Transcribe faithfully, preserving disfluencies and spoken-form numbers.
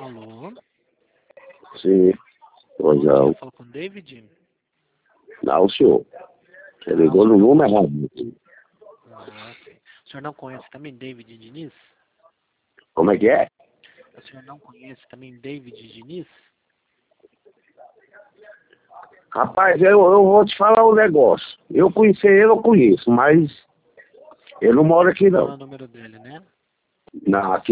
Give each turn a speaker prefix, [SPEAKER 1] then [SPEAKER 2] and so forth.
[SPEAKER 1] Alô?
[SPEAKER 2] Sim. Pois
[SPEAKER 1] Bom
[SPEAKER 2] não.
[SPEAKER 1] dia, falo com o David?
[SPEAKER 2] Não, senhor. Você
[SPEAKER 1] Ah,
[SPEAKER 2] ligou
[SPEAKER 1] o
[SPEAKER 2] no
[SPEAKER 1] senhor não...
[SPEAKER 2] número errado.
[SPEAKER 1] Ah, ok. O senhor não conhece também David Diniz?
[SPEAKER 2] Como é que é?
[SPEAKER 1] O senhor não conhece também David Diniz?
[SPEAKER 2] Rapaz, eu, eu vou te falar um negócio. Eu conheci ele, eu conheço, mas ele não mora aqui
[SPEAKER 1] Não é
[SPEAKER 2] não.
[SPEAKER 1] o número dele, né?
[SPEAKER 2] Não, aqui